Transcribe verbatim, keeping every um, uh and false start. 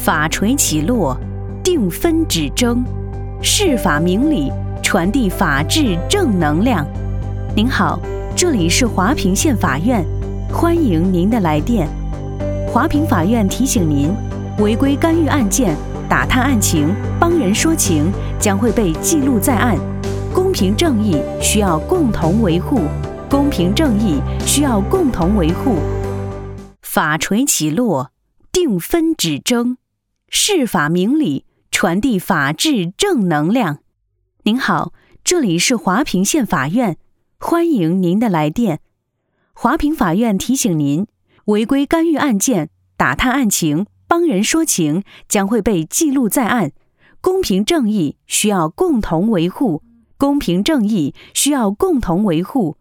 法锤起落，定分止争，释法明理，传递法治正能量。您好，这里是华平县法院，欢迎您的来电。华平法院提醒您，违规干预案件、打探案情、帮人说情将会被记录在案。公平正义需要共同维护，公平正义需要共同维护。法锤起落，定分止争，释法明理，传递法治正能量。您好，这里是华平县法院，欢迎您的来电。华平法院提醒您，违规干预案件、打探案情、帮人说情将会被记录在案。公平正义需要共同维护，公平正义需要共同维护。